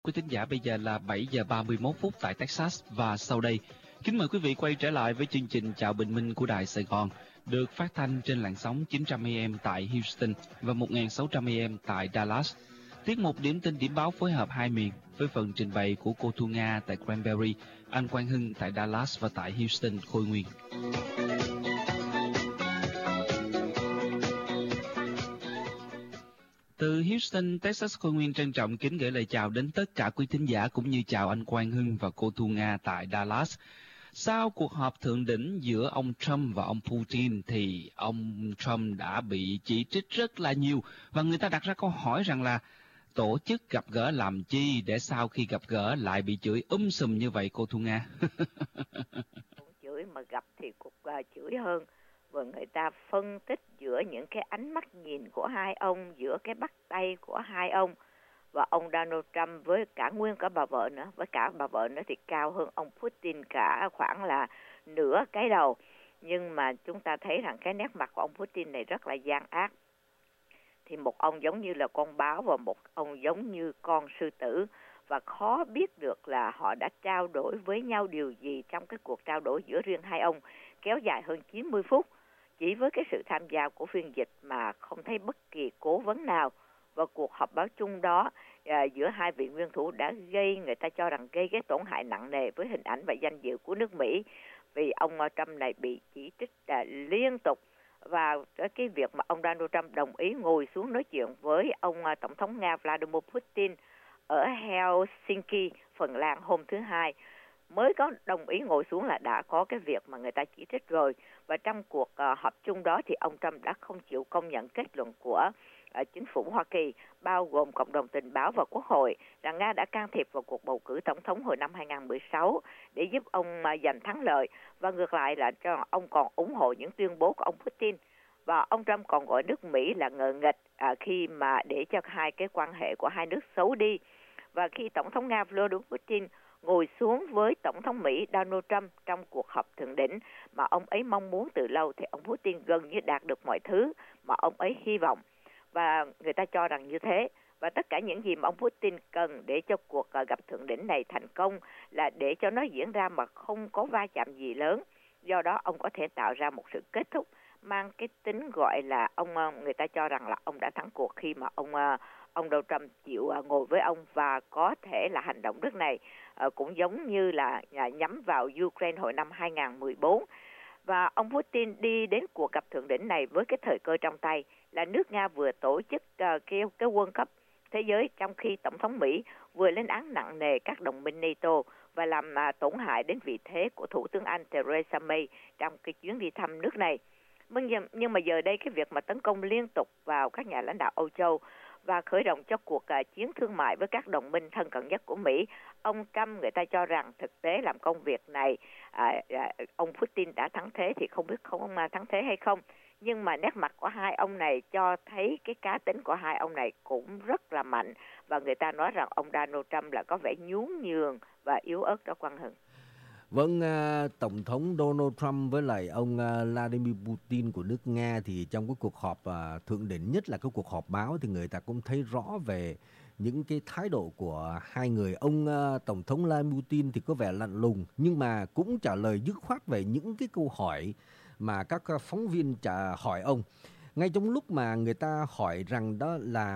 Quý thính giả, bây giờ là 7 giờ 31 phút tại Texas và sau đây, kính mời quý vị quay trở lại với chương trình Chào Bình Minh của Đài Sài Gòn, được phát thanh trên làn sóng 900 AM tại Houston và 1600 AM tại Dallas. Tiết mục điểm tin điểm báo phối hợp hai miền với phần trình bày của cô Thu Nga tại Cranberry, anh Quang Hưng tại Dallas và tại Houston, Khôi Nguyên. Từ Houston, Texas, Khôi Nguyên trân trọng kính gửi lời chào đến tất cả quý thính giả cũng như chào anh Quang Hưng và cô Thu Nga tại Dallas. Sau cuộc họp thượng đỉnh giữa ông Trump và ông Putin thì ông Trump đã bị chỉ trích rất là nhiều và người ta đặt ra câu hỏi rằng là tổ chức gặp gỡ làm chi để sau khi gặp gỡ lại bị chửi sùm như vậy, cô Thu Nga? Chửi mà gặp thì cuộc chửi hơn. Và người ta phân tích giữa những cái ánh mắt nhìn của hai ông, giữa cái bắt tay của hai ông và ông Donald Trump với cả nguyên cả bà vợ nữa. Với cả bà vợ nữa thì cao hơn ông Putin cả khoảng là nửa cái đầu. Nhưng mà chúng ta thấy rằng cái nét mặt của ông Putin này rất là gian ác. Thì một ông giống như là con báo và một ông giống như con sư tử. Và khó biết được là họ đã trao đổi với nhau điều gì trong cái cuộc trao đổi giữa riêng hai ông kéo dài hơn 90 phút. Chỉ với cái sự tham gia của phiên dịch mà không thấy bất kỳ cố vấn nào. Và cuộc họp báo chung đó giữa hai vị nguyên thủ đã gây, người ta cho rằng gây cái tổn hại nặng nề với hình ảnh và danh dự của nước Mỹ. Vì ông Trump này bị chỉ trích liên tục. Và cái việc mà ông Donald Trump đồng ý ngồi xuống nói chuyện với ông Tổng thống Nga Vladimir Putin ở Helsinki, Phần Lan hôm thứ Hai, mới có đồng ý ngồi xuống là đã có cái việc mà người ta chỉ trích rồi. Và trong cuộc họp chung đó thì ông Trump đã không chịu công nhận kết luận của chính phủ Hoa Kỳ, bao gồm cộng đồng tình báo và quốc hội, rằng Nga đã can thiệp vào cuộc bầu cử tổng thống hồi năm 2016 để giúp ông giành thắng lợi. Và ngược lại là cho ông còn ủng hộ những tuyên bố của ông Putin. Và ông Trump còn gọi nước Mỹ là ngờ nghịch khi mà để cho hai cái quan hệ của hai nước xấu đi. Và khi Tổng thống Nga Vladimir Putin ngồi xuống với Tổng thống Mỹ Donald Trump trong cuộc họp thượng đỉnh mà ông ấy mong muốn từ lâu, thì ông Putin gần như đạt được mọi thứ mà ông ấy hy vọng. Và người ta cho rằng như thế. Và tất cả những gì mà ông Putin cần để cho cuộc gặp thượng đỉnh này thành công là để cho nó diễn ra mà không có va chạm gì lớn. Do đó ông có thể tạo ra một sự kết thúc mang cái tính gọi là người ta cho rằng là ông đã thắng cuộc khi mà ông Donald Trump chịu ngồi với ông và có thể là hành động nước này cũng giống như là nhắm vào Ukraine hồi năm 2014. Và ông Putin đi đến cuộc gặp thượng đỉnh này với cái thời cơ trong tay là nước Nga vừa tổ chức cái World Cup thế giới, trong khi Tổng thống Mỹ vừa lên án nặng nề các đồng minh NATO và làm tổn hại đến vị thế của Thủ tướng Anh Theresa May trong cái chuyến đi thăm nước này. Nhưng mà giờ đây cái việc mà tấn công liên tục vào các nhà lãnh đạo Âu Châu và khởi động cho cuộc chiến thương mại với các đồng minh thân cận nhất của Mỹ, ông Trump người ta cho rằng thực tế làm công việc này ông Putin đã thắng thế, thì không biết không thắng thế hay không. Nhưng mà nét mặt của hai ông này cho thấy cái cá tính của hai ông này cũng rất là mạnh. Và người ta nói rằng ông Donald Trump là có vẻ nhún nhường và yếu ớt đó, Quang Hưng. Vâng, Tổng thống Donald Trump với lại ông Vladimir Putin của nước Nga thì trong cái cuộc họp thượng đỉnh, nhất là cái cuộc họp báo, thì người ta cũng thấy rõ về những cái thái độ của hai người. Ông Tổng thống Vladimir Putin thì có vẻ lạnh lùng nhưng mà cũng trả lời dứt khoát về những cái câu hỏi mà các phóng viên hỏi ông. Ngay trong lúc mà người ta hỏi rằng đó là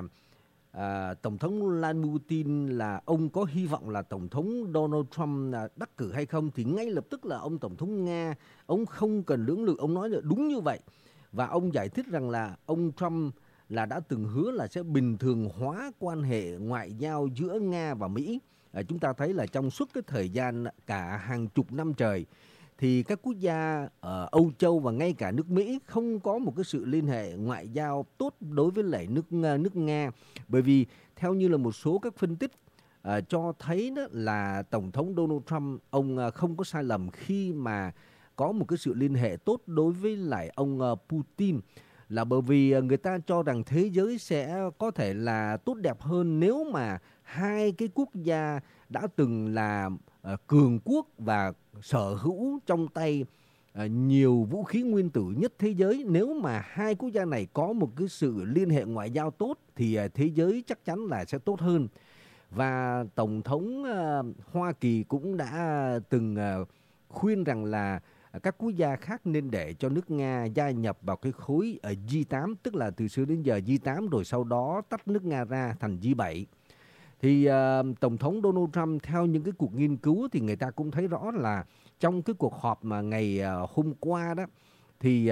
Tổng thống Vladimir Putin là ông có hy vọng là Tổng thống Donald Trump đắc cử hay không, thì ngay lập tức là ông Tổng thống Nga, ông không cần lưỡng lự, ông nói là đúng như vậy. Và ông giải thích rằng là ông Trump là đã từng hứa là sẽ bình thường hóa quan hệ ngoại giao giữa Nga và Mỹ. Chúng ta thấy là trong suốt cái thời gian cả hàng chục năm trời thì các quốc gia ở Âu Châu và ngay cả nước Mỹ không có một cái sự liên hệ ngoại giao tốt đối với lại nước Nga. Bởi vì theo như là một số các phân tích cho thấy đó là Tổng thống Donald Trump, ông không có sai lầm khi mà có một cái sự liên hệ tốt đối với lại ông Putin, là bởi vì người ta cho rằng thế giới sẽ có thể là tốt đẹp hơn nếu mà hai cái quốc gia đã từng là cường quốc và sở hữu trong tay nhiều vũ khí nguyên tử nhất thế giới. Nếu mà hai quốc gia này có một cái sự liên hệ ngoại giao tốt thì thế giới chắc chắn là sẽ tốt hơn. Và Tổng thống Hoa Kỳ cũng đã từng khuyên rằng là các quốc gia khác nên để cho nước Nga gia nhập vào cái khối G8, tức là từ xưa đến giờ G8 rồi sau đó tách nước Nga ra thành G7. Thì Tổng thống Donald Trump theo những cái cuộc nghiên cứu thì người ta cũng thấy rõ là trong cái cuộc họp mà ngày hôm qua đó thì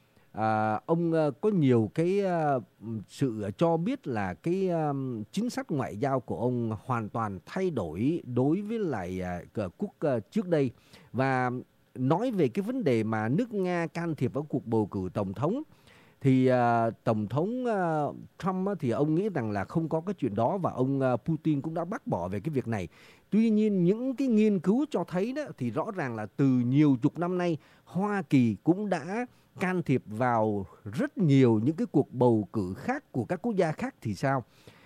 ông có nhiều cái sự cho biết là cái chính sách ngoại giao của ông hoàn toàn thay đổi đối với lại quốc trước đây, và nói về cái vấn đề mà nước Nga can thiệp vào cuộc bầu cử tổng thống thì Tổng thống Trump thì ông nghĩ rằng là không có cái chuyện đó, và ông Putin cũng đã bác bỏ về cái việc này. Tuy nhiên những cái nghiên cứu cho thấy đó thì rõ ràng là từ nhiều chục năm nay Hoa Kỳ cũng đã can thiệp vào rất nhiều những cái cuộc bầu cử khác của các quốc gia khác thì sao.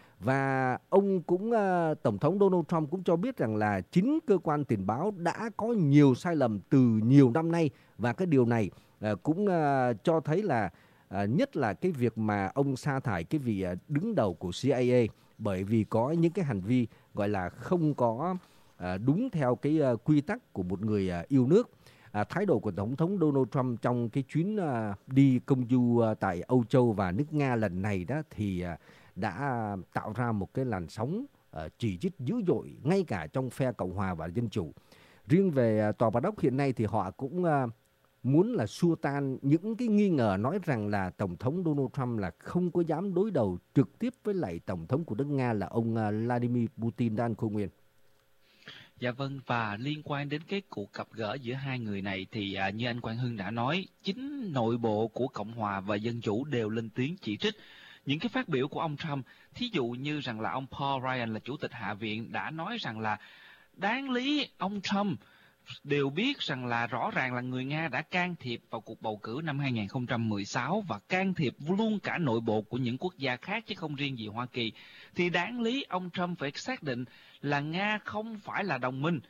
Và ông cũng Tổng thống Donald Trump cũng cho biết rằng là chính cơ quan tình báo đã có nhiều sai lầm từ nhiều năm nay, và cái điều này cũng cho thấy là nhất là cái việc mà ông sa thải cái vị đứng đầu của CIA bởi vì có những cái hành vi gọi là không có đúng theo cái quy tắc của một người yêu nước. Thái độ của Tổng thống Donald Trump trong cái chuyến đi công du tại Âu Châu và nước Nga lần này đó thì đã tạo ra một cái làn sóng chỉ trích dữ dội ngay cả trong phe Cộng hòa và Dân chủ. Riêng về Tòa Bạch Ốc hiện nay thì họ cũng muốn là xua tan những cái nghi ngờ nói rằng là Tổng thống Donald Trump là không có dám đối đầu trực tiếp với lại Tổng thống của nước Nga là ông Vladimir Putin đang Khôi Nguyên. Dạ vâng, và liên quan đến cái cuộc gặp gỡ giữa hai người này thì như anh Quang Hưng đã nói, chính nội bộ của Cộng hòa và Dân chủ đều lên tiếng chỉ trích những cái phát biểu của ông Trump. Thí dụ như rằng là ông Paul Ryan là chủ tịch Hạ viện đã nói rằng là đáng lý ông Trump đều biết rằng là rõ ràng là người Nga đã can thiệp vào cuộc bầu cử năm 2016 và can thiệp luôn cả nội bộ của những quốc gia khác chứ không riêng gì Hoa Kỳ. Thì đáng lý ông Trump phải xác định là Nga không phải là đồng minh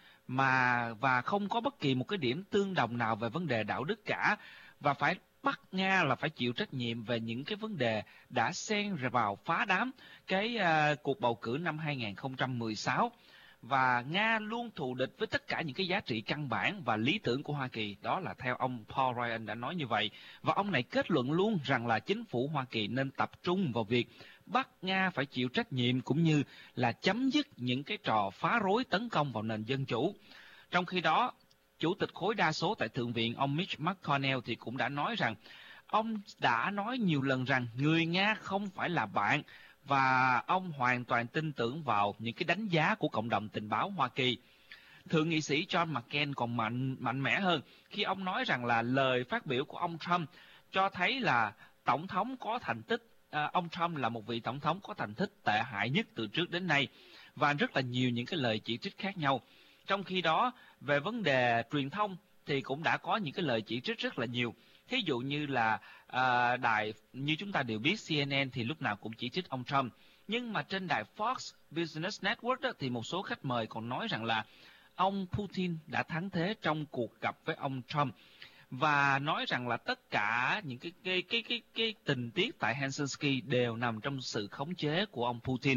và không có bất kỳ một cái điểm tương đồng nào về vấn đề đạo đức cả, và phải bắt Nga là phải chịu trách nhiệm về những cái vấn đề đã xen vào phá đám cái cuộc bầu cử năm 2016. Và Nga luôn thù địch với tất cả những cái giá trị căn bản và lý tưởng của Hoa Kỳ. Đó là theo ông Paul Ryan đã nói như vậy. Và ông này kết luận luôn rằng là chính phủ Hoa Kỳ nên tập trung vào việc bắt Nga phải chịu trách nhiệm cũng như là chấm dứt những cái trò phá rối tấn công vào nền dân chủ. Trong khi đó, Chủ tịch khối đa số tại Thượng viện ông Mitch McConnell thì cũng đã nói rằng ông đã nói nhiều lần rằng người Nga không phải là bạn, và ông hoàn toàn tin tưởng vào những cái đánh giá của cộng đồng tình báo Hoa Kỳ. Thượng nghị sĩ John McCain còn mạnh mẽ hơn khi ông nói rằng là lời phát biểu của ông Trump cho thấy là tổng thống có thành tích, ông Trump là một vị tổng thống có thành tích tệ hại nhất từ trước đến nay, và rất là nhiều những cái lời chỉ trích khác nhau. Trong khi đó, về vấn đề truyền thông thì cũng đã có những cái lời chỉ trích rất là nhiều. Thí dụ như là đài như chúng ta đều biết CNN thì lúc nào cũng chỉ trích ông Trump. Nhưng mà trên đài Fox Business Network đó, thì một số khách mời còn nói rằng là ông Putin đã thắng thế trong cuộc gặp với ông Trump, và nói rằng là tất cả những cái tình tiết tại Helsinki đều nằm trong sự khống chế của ông Putin.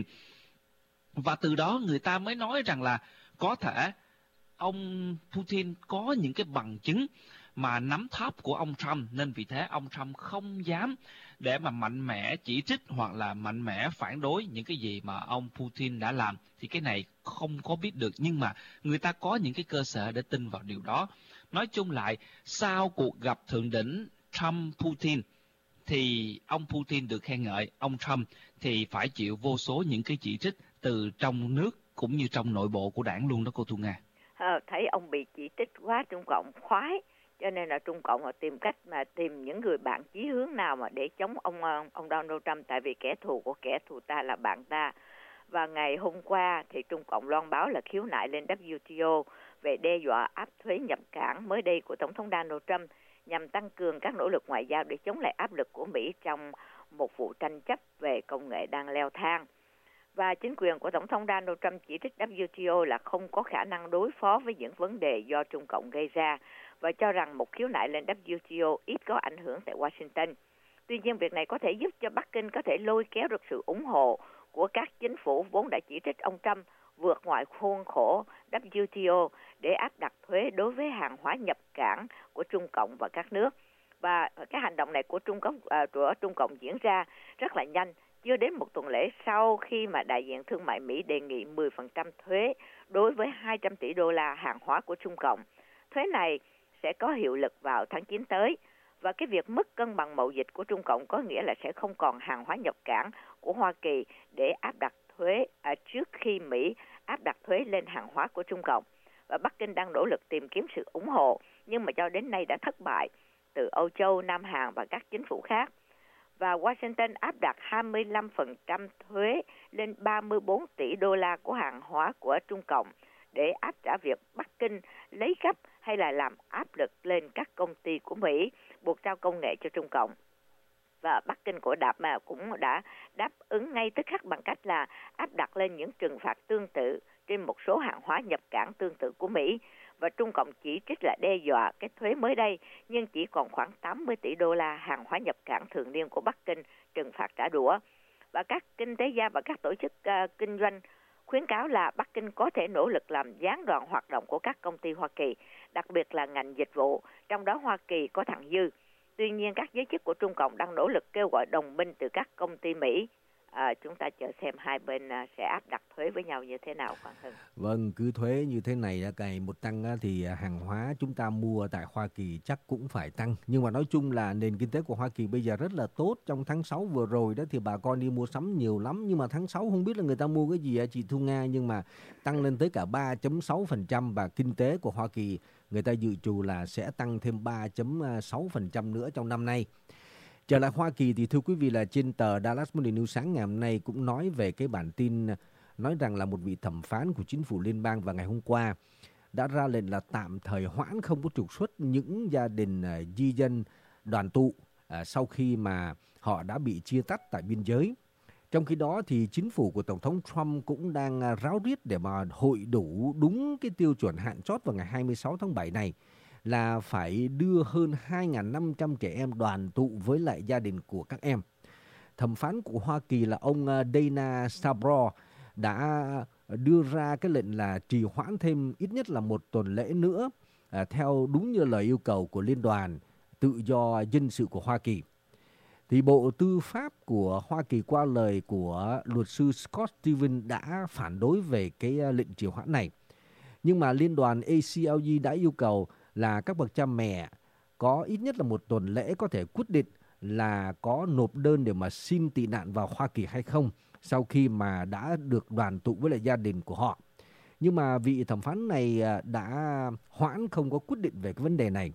Và từ đó người ta mới nói rằng là có thể ông Putin có những cái bằng chứng mà nắm thóp của ông Trump, nên vì thế ông Trump không dám để mà mạnh mẽ chỉ trích hoặc là mạnh mẽ phản đối những cái gì mà ông Putin đã làm. Thì cái này không có biết được, nhưng mà người ta có những cái cơ sở để tin vào điều đó. Nói chung lại, sau cuộc gặp thượng đỉnh Trump-Putin thì ông Putin được khen ngợi, ông Trump thì phải chịu vô số những cái chỉ trích từ trong nước cũng như trong nội bộ của đảng luôn đó cô Thu Nga. Thấy ông bị chỉ trích quá, Trung Cộng khoái, cho nên là Trung Cộng họ tìm cách mà tìm những người bạn chí hướng nào mà để chống ông Donald Trump, tại vì kẻ thù của kẻ thù ta là bạn ta. Và ngày hôm qua thì Trung Cộng loan báo là khiếu nại lên WTO về đe dọa áp thuế nhập cảng mới đây của Tổng thống Donald Trump nhằm tăng cường các nỗ lực ngoại giao để chống lại áp lực của Mỹ trong một vụ tranh chấp về công nghệ đang leo thang. Và chính quyền của Tổng thống Donald Trump chỉ trích WTO là không có khả năng đối phó với những vấn đề do Trung Cộng gây ra và cho rằng một khiếu nại lên WTO ít có ảnh hưởng tại Washington. Tuy nhiên, việc này có thể giúp cho Bắc Kinh có thể lôi kéo được sự ủng hộ của các chính phủ vốn đã chỉ trích ông Trump vượt ngoài khuôn khổ WTO để áp đặt thuế đối với hàng hóa nhập cảng của Trung Cộng và các nước. Và cái hành động này của Trung Cộng diễn ra rất là nhanh, chưa đến một tuần lễ sau khi mà đại diện thương mại Mỹ đề nghị 10% thuế đối với 200 tỷ đô la hàng hóa của Trung Cộng. Thuế này sẽ có hiệu lực vào tháng 9 tới. Và cái việc mất cân bằng mậu dịch của Trung Cộng có nghĩa là sẽ không còn hàng hóa nhập cảng của Hoa Kỳ để áp đặt thuế trước khi Mỹ áp đặt thuế lên hàng hóa của Trung Cộng. Và Bắc Kinh đang nỗ lực tìm kiếm sự ủng hộ, nhưng mà cho đến nay đã thất bại từ Âu Châu, Nam Hàn và các chính phủ khác. Và Washington áp đặt 25% thuế lên 34 tỷ đô la của hàng hóa của Trung Cộng để áp trả việc Bắc Kinh lấy gấp hay là làm áp lực lên các công ty của Mỹ buộc giao công nghệ cho Trung Cộng. Và Bắc Kinh cũng đã đáp ứng ngay tức khắc bằng cách là áp đặt lên những trừng phạt tương tự trên một số hàng hóa nhập cảng tương tự của Mỹ. Và Trung Cộng chỉ trích là đe dọa cái thuế mới đây, nhưng chỉ còn khoảng 80 tỷ đô la hàng hóa nhập cảng thường niên của Bắc Kinh trừng phạt trả đũa. Và các kinh tế gia và các tổ chức kinh doanh khuyến cáo là Bắc Kinh có thể nỗ lực làm gián đoạn hoạt động của các công ty Hoa Kỳ, đặc biệt là ngành dịch vụ, trong đó Hoa Kỳ có thặng dư. Tuy nhiên, các giới chức của Trung Cộng đang nỗ lực kêu gọi đồng minh từ các công ty Mỹ. Chúng ta chờ xem hai bên sẽ áp đặt thuế với nhau như thế nào, Quang Hưng. Vâng, cứ thuế như thế này ngày một tăng thì hàng hóa chúng ta mua tại Hoa Kỳ chắc cũng phải tăng. Nhưng mà nói chung là nền kinh tế của Hoa Kỳ bây giờ rất là tốt. Trong tháng 6 vừa rồi đó thì bà con đi mua sắm nhiều lắm. Nhưng mà tháng 6 không biết là người ta mua cái gì chị Thu Nga. Nhưng mà tăng lên tới cả 3.6% và kinh tế của Hoa Kỳ người ta dự trù là sẽ tăng thêm 3.6% nữa trong năm nay. Trở lại Hoa Kỳ thì thưa quý vị là trên tờ Dallas Morning News sáng ngày hôm nay cũng nói về cái bản tin nói rằng là một vị thẩm phán của chính phủ liên bang vào ngày hôm qua đã ra lệnh là tạm thời hoãn không có trục xuất những gia đình di dân đoàn tụ sau khi mà họ đã bị chia tách tại biên giới. Trong khi đó thì chính phủ của Tổng thống Trump cũng đang ráo riết để mà hội đủ đúng cái tiêu chuẩn hạn chót vào ngày 26 tháng 7 này là phải đưa hơn 2.500 trẻ em đoàn tụ với lại gia đình của các em. Thẩm phán của Hoa Kỳ là ông Dana Stabro đã đưa ra cái lệnh là trì hoãn thêm ít nhất là một tuần lễ nữa theo đúng như lời yêu cầu của Liên đoàn Tự do Dân sự của Hoa Kỳ. Thì Bộ Tư pháp của Hoa Kỳ qua lời của luật sư Scott Stevens đã phản đối về cái lệnh trì hoãn này. Nhưng mà Liên đoàn ACLU đã yêu cầu là các bậc cha mẹ có ít nhất là một tuần lễ có thể quyết định là có nộp đơn để mà xin tị nạn vào Hoa Kỳ hay không sau khi mà đã được đoàn tụ với lại gia đình của họ. Nhưng mà vị thẩm phán này đã hoãn không có quyết định về cái vấn đề này.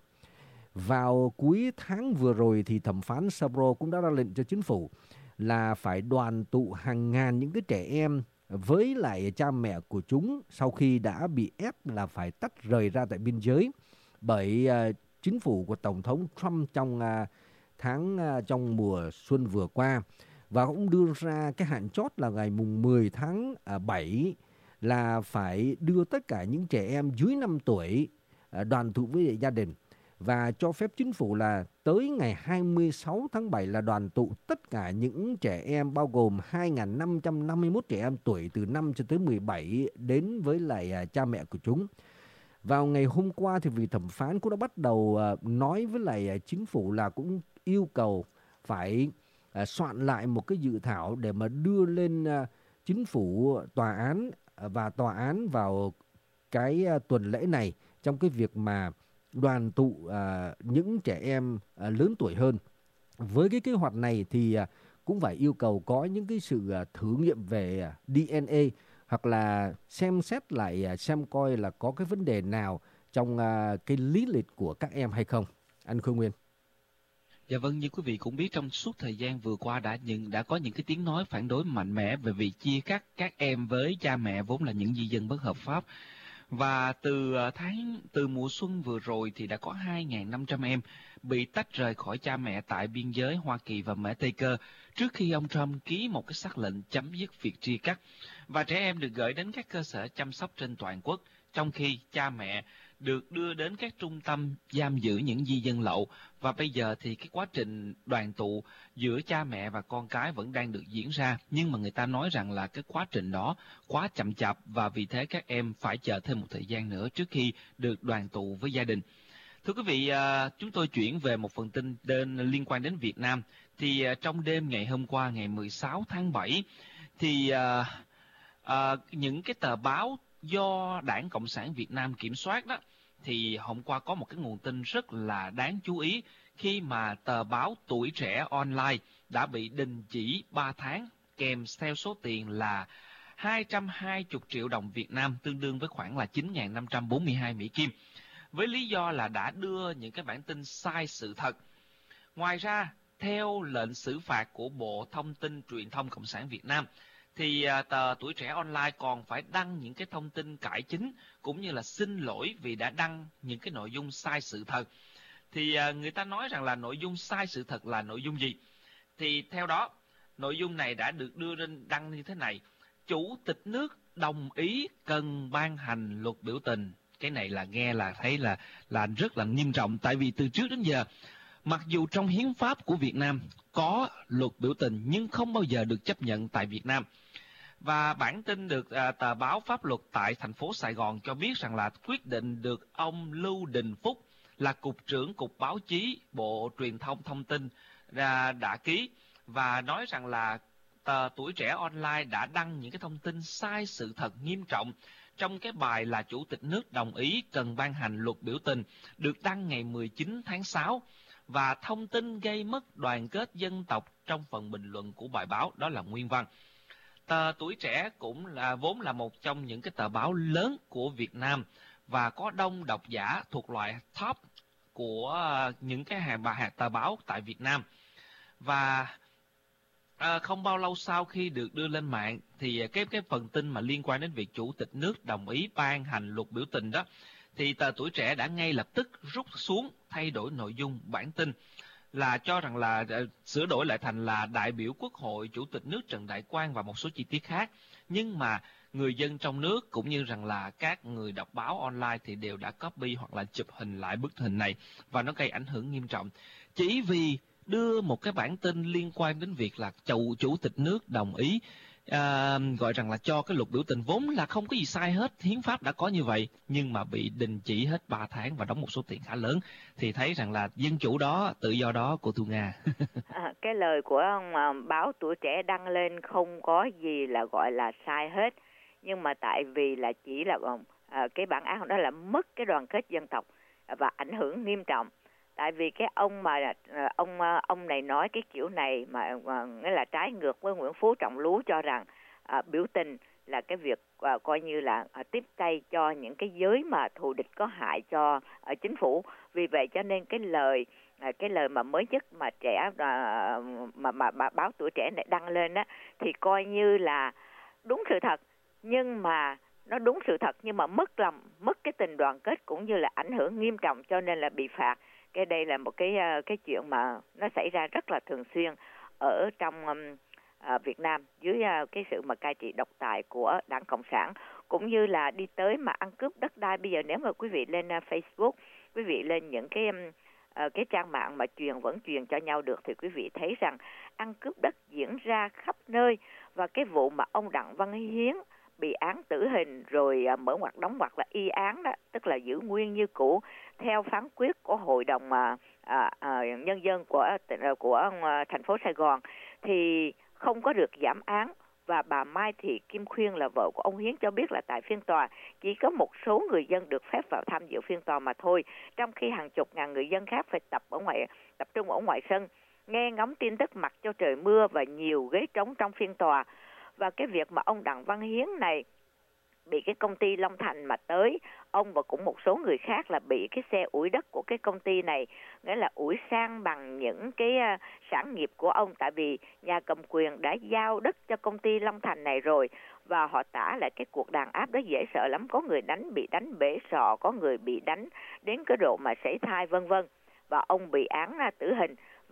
Vào cuối tháng vừa rồi thì thẩm phán Sabro cũng đã ra lệnh cho chính phủ là phải đoàn tụ hàng ngàn những cái trẻ em với lại cha mẹ của chúng sau khi đã bị ép là phải tách rời ra tại biên giới bởi chính phủ của Tổng thống Trump trong mùa xuân vừa qua, và cũng đưa ra cái hạn chót là ngày mùng 10 tháng 7 là phải đưa tất cả những trẻ em dưới 5 tuổi đoàn tụ với gia đình, và cho phép chính phủ là tới ngày 26 tháng 7 là đoàn tụ tất cả những trẻ em bao gồm 2.551 trẻ em tuổi từ 5 cho tới 17 đến với lại cha mẹ của chúng. Vào ngày hôm qua thì vị thẩm phán cũng đã bắt đầu nói với lại chính phủ là cũng yêu cầu phải soạn lại một cái dự thảo để mà đưa lên chính phủ, tòa án và tòa án vào cái tuần lễ này trong cái việc mà đoàn tụ những trẻ em lớn tuổi hơn. Với cái kế hoạch này thì cũng phải yêu cầu có những cái sự thử nghiệm về DNA hoặc là xem xét lại xem coi là có cái vấn đề nào trong cái lý lịch của các em hay không. Anh Khôi Nguyên. Dạ vâng, như quý vị cũng biết trong suốt thời gian vừa qua đã có những cái tiếng nói phản đối mạnh mẽ về việc chia cắt các em với cha mẹ vốn là những di dân bất hợp pháp. Và từ mùa xuân vừa rồi thì đã có 2.500 em bị tách rời khỏi cha mẹ tại biên giới Hoa Kỳ và Mexico trước khi ông Trump ký một cái sắc lệnh chấm dứt việc chia cắt. Và trẻ em được gửi đến các cơ sở chăm sóc trên toàn quốc, trong khi cha mẹ được đưa đến các trung tâm giam giữ những di dân lậu, và bây giờ thì cái quá trình đoàn tụ giữa cha mẹ và con cái vẫn đang được diễn ra, nhưng mà người ta nói rằng là cái quá trình đó quá chậm chạp, và vì thế các em phải chờ thêm một thời gian nữa trước khi được đoàn tụ với gia đình. Thưa quý vị, chúng tôi chuyển về một phần tin liên quan đến Việt Nam. Thì trong đêm ngày hôm qua, ngày 16 tháng 7, thì những cái tờ báo do Đảng Cộng sản Việt Nam kiểm soát đó, thì hôm qua có một cái nguồn tin rất là đáng chú ý khi mà tờ báo Tuổi Trẻ Online đã bị đình chỉ 3 tháng kèm theo số tiền là 220 triệu đồng Việt Nam, tương đương với khoảng là 9.542 Mỹ Kim, với lý do là đã đưa những cái bản tin sai sự thật. Ngoài ra, theo lệnh xử phạt của Bộ Thông tin Truyền thông Cộng sản Việt Nam, thì tờ Tuổi Trẻ Online còn phải đăng những cái thông tin cải chính cũng như là xin lỗi vì đã đăng những cái nội dung sai sự thật. Thì người ta nói rằng là nội dung sai sự thật là nội dung gì? Thì theo đó, nội dung này đã được đưa lên đăng như thế này: Chủ tịch nước đồng ý cần ban hành luật biểu tình. Cái này là nghe là thấy là rất là nghiêm trọng, tại vì từ trước đến giờ, mặc dù trong hiến pháp của Việt Nam có luật biểu tình nhưng không bao giờ được chấp nhận tại Việt Nam. Và bản tin được tờ báo Pháp luật tại thành phố Sài Gòn cho biết rằng là quyết định được ông Lưu Đình Phúc là Cục trưởng Cục Báo chí Bộ Truyền thông Thông tin đã ký, và nói rằng là tờ Tuổi Trẻ Online đã đăng những cái thông tin sai sự thật nghiêm trọng trong cái bài là Chủ tịch nước đồng ý cần ban hành luật biểu tình, được đăng ngày 19 tháng 6, và thông tin gây mất đoàn kết dân tộc trong phần bình luận của bài báo, đó là nguyên văn. Tờ Tuổi Trẻ cũng vốn là một trong những cái tờ báo lớn của Việt Nam và có đông độc giả thuộc loại top của những cái tờ báo tại Việt Nam. Và không bao lâu sau khi được đưa lên mạng thì cái phần tin mà liên quan đến việc Chủ tịch nước đồng ý ban hành luật biểu tình đó, thì tờ Tuổi Trẻ đã ngay lập tức rút xuống, thay đổi nội dung bản tin, là cho rằng là sửa đổi lại thành là đại biểu Quốc hội, Chủ tịch nước Trần Đại Quang và một số chi tiết khác. Nhưng mà người dân trong nước cũng như rằng là các người đọc báo online thì đều đã copy hoặc là chụp hình lại bức hình này, và nó gây ảnh hưởng nghiêm trọng. Chỉ vì đưa một cái bản tin liên quan đến việc là Chủ tịch nước đồng ý gọi rằng là cho cái luật biểu tình vốn là không có gì sai hết, hiến pháp đã có như vậy, nhưng mà bị đình chỉ hết 3 tháng và đóng một số tiền khá lớn, thì thấy rằng là dân chủ đó, tự do đó của Thu Nga. Cái lời của ông báo Tuổi Trẻ đăng lên không có gì là gọi là sai hết, nhưng mà tại vì là chỉ là cái bản án đó là mất cái đoàn kết dân tộc và ảnh hưởng nghiêm trọng. Tại vì cái ông mà ông này nói cái kiểu này mà nghĩa là trái ngược với Nguyễn Phú Trọng Lú cho rằng biểu tình là cái việc coi như là tiếp tay cho những cái giới mà thù địch có hại cho chính phủ. Vì vậy cho nên cái lời mà mới nhất mà mà báo Tuổi Trẻ này đăng lên á, thì coi như là đúng sự thật, nhưng mà nó đúng sự thật nhưng mà mất cái tình đoàn kết cũng như là ảnh hưởng nghiêm trọng, cho nên là bị phạt. Cái đây là một cái chuyện mà nó xảy ra rất là thường xuyên ở trong Việt Nam dưới cái sự mà cai trị độc tài của Đảng Cộng sản, cũng như là đi tới mà ăn cướp đất đai. Bây giờ nếu mà quý vị lên Facebook, quý vị lên những cái trang mạng mà vẫn truyền cho nhau được, thì quý vị thấy rằng ăn cướp đất diễn ra khắp nơi. Và cái vụ mà ông Đặng Văn Hiến bị án tử hình rồi mở ngoặt đóng ngoặt là y án đó, tức là giữ nguyên như cũ theo phán quyết của Hội đồng Nhân dân của thành phố Sài Gòn, thì không có được giảm án. Và bà Mai Thị Kim Khuyên là vợ của ông Hiến cho biết là tại phiên tòa chỉ có một số người dân được phép vào tham dự phiên tòa mà thôi, trong khi hàng chục ngàn người dân khác phải tập trung ở ngoài sân nghe ngóng tin tức mặc cho trời mưa và nhiều ghế trống trong phiên tòa. Và cái việc mà ông Đặng Văn Hiến này bị cái công ty Long Thành mà tới, ông và cũng một số người khác là bị cái xe ủi đất của cái công ty này, nghĩa là ủi sang bằng những cái sản nghiệp của ông, tại vì nhà cầm quyền đã giao đất cho công ty Long Thành này rồi. Và họ tả lại cái cuộc đàn áp đó dễ sợ lắm, có người bị đánh bể sọ, có người bị đánh đến cái độ mà sảy thai vân vân, và ông bị án tử hình.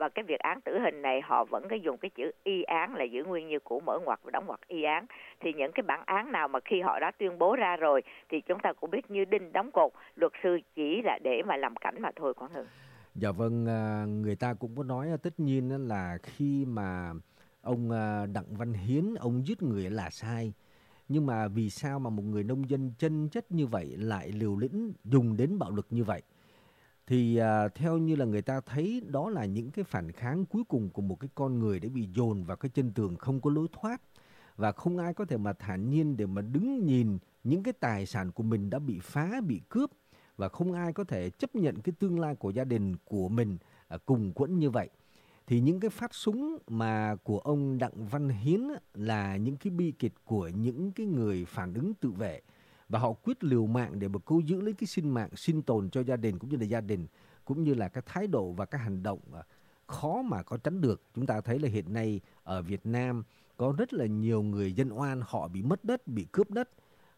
Và cái việc án tử hình này họ vẫn cái dùng cái chữ y án là giữ nguyên như cũ, mở ngoặc và đóng ngoặc y án. Thì những cái bản án nào mà khi họ đã tuyên bố ra rồi thì chúng ta cũng biết như đinh đóng cột, luật sư chỉ là để mà làm cảnh mà thôi, Quang Hưng. Dạ vâng, người ta cũng có nói tất nhiên là khi mà ông Đặng Văn Hiến ông giết người là sai. Nhưng mà vì sao mà một người nông dân chân chất như vậy lại liều lĩnh dùng đến bạo lực như vậy? Thì theo như là người ta thấy đó là những cái phản kháng cuối cùng của một cái con người để bị dồn vào cái chân tường không có lối thoát. Và không ai có thể mà thản nhiên để mà đứng nhìn những cái tài sản của mình đã bị phá, bị cướp. Và không ai có thể chấp nhận cái tương lai của gia đình của mình cùng quẫn như vậy. Thì những cái phát súng mà của ông Đặng Văn Hiến là những cái bi kịch của những cái người phản ứng tự vệ. Và họ quyết liều mạng để mà cứu giữ lấy cái sinh mạng, sinh tồn cho gia đình cũng như là cái thái độ và các hành động khó mà có tránh được. Chúng ta thấy là hiện nay ở Việt Nam có rất là nhiều người dân oan, họ bị mất đất, bị cướp đất,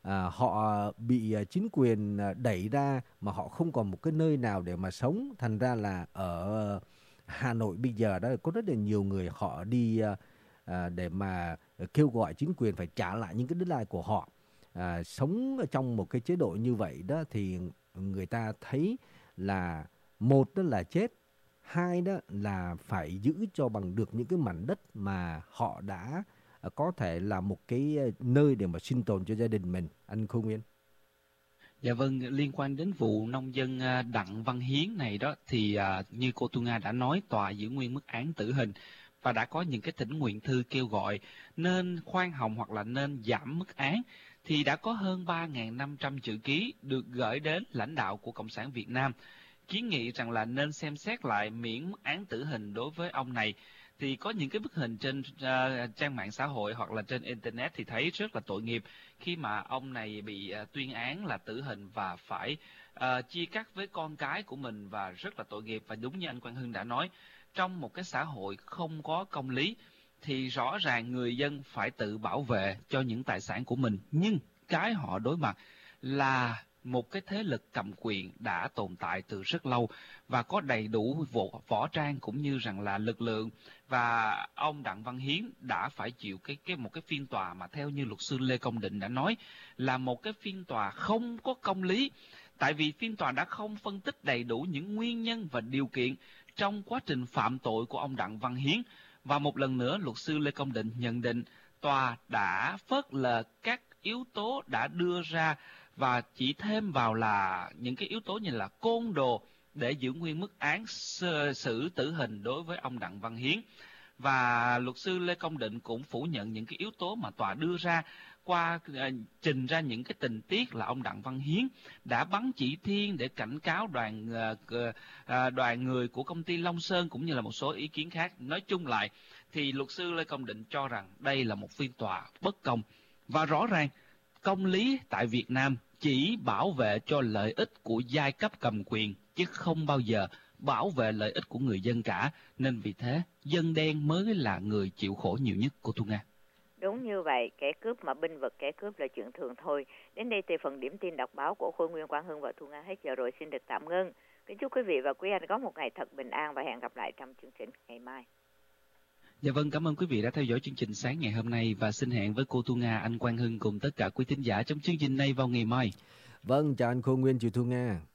họ bị chính quyền đẩy ra mà họ không còn một cái nơi nào để mà sống. Thành ra là ở Hà Nội bây giờ đó có rất là nhiều người họ đi để mà kêu gọi chính quyền phải trả lại những cái đất đai của họ. Sống trong một cái chế độ như vậy đó thì người ta thấy là một đó là chết, hai đó là phải giữ cho bằng được những cái mảnh đất mà họ đã có thể là một cái nơi để mà sinh tồn cho gia đình mình. Anh Khôi Nguyên. Dạ vâng, liên quan đến vụ nông dân Đặng Văn Hiến này đó thì như cô Tu Nga đã nói, tòa giữ nguyên mức án tử hình và đã có những cái thỉnh nguyện thư kêu gọi nên khoan hồng hoặc là nên giảm mức án. Thì đã có hơn 3.500 chữ ký được gửi đến lãnh đạo của Cộng sản Việt Nam, kiến nghị rằng là nên xem xét lại miễn mức án tử hình đối với ông này. Thì có những cái bức hình trên trang mạng xã hội hoặc là trên Internet thì thấy rất là tội nghiệp khi mà ông này bị tuyên án là tử hình và phải chia cắt với con cái của mình, và rất là tội nghiệp. Và đúng như anh Quang Hưng đã nói, trong một cái xã hội không có công lý thì rõ ràng người dân phải tự bảo vệ cho những tài sản của mình. Nhưng cái họ đối mặt là một cái thế lực cầm quyền đã tồn tại từ rất lâu và có đầy đủ võ trang cũng như rằng là lực lượng, và ông Đặng Văn Hiến đã phải chịu một cái phiên tòa mà theo như luật sư Lê Công Định đã nói là một cái phiên tòa không có công lý, tại vì phiên tòa đã không phân tích đầy đủ những nguyên nhân và điều kiện trong quá trình phạm tội của ông Đặng Văn Hiến. Và một lần nữa, luật sư Lê Công Định nhận định tòa đã phớt lờ các yếu tố đã đưa ra và chỉ thêm vào là những cái yếu tố như là côn đồ để giữ nguyên mức án xử tử hình đối với ông Đặng Văn Hiến. Và luật sư Lê Công Định cũng phủ nhận những cái yếu tố mà tòa đưa ra qua trình ra những cái tình tiết là ông Đặng Văn Hiến đã bắn chỉ thiên để cảnh cáo đoàn người của công ty Long Sơn cũng như là một số ý kiến khác. Nói chung lại thì luật sư Lê Công Định cho rằng đây là một phiên tòa bất công, và rõ ràng công lý tại Việt Nam chỉ bảo vệ cho lợi ích của giai cấp cầm quyền chứ không bao giờ bảo vệ lợi ích của người dân cả. Nên vì thế dân đen mới là người chịu khổ nhiều nhất, cô Thu Nga. Đúng như vậy, kẻ cướp mà binh vực kẻ cướp là chuyện thường thôi. Đến đây thì phần điểm tin đọc báo của Khôi Nguyên, Quang Hưng và Thu Nga hết giờ rồi, xin được tạm ngưng. Kính chúc quý vị và quý anh có một ngày thật bình an và hẹn gặp lại trong chương trình ngày mai. Dạ vâng, cảm ơn quý vị đã theo dõi chương trình sáng ngày hôm nay và xin hẹn với cô Thu Nga, anh Quang Hưng cùng tất cả quý thính giả trong chương trình này vào ngày mai. Vâng, chào anh Khôi Nguyên, chị Thu Nga.